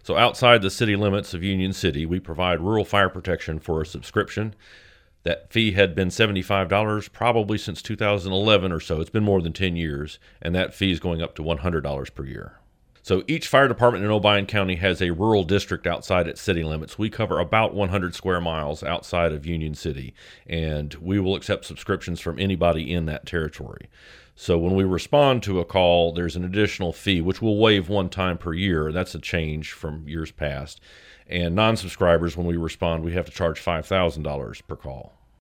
So outside the city limits of Union City, we provide rural fire protection for a subscription. That fee had been $75 probably since 2011 or so. It's been more than 10 years, and that fee is going up to $100 per year. So each fire department in Obion County has a rural district outside its city limits. We cover about 100 square miles outside of Union City, and we will accept subscriptions from anybody in that territory. So when we respond to a call, there's an additional fee, which we'll waive one time per year. That's a change from years past. And non-subscribers, when we respond, we have to charge $5,000 per call.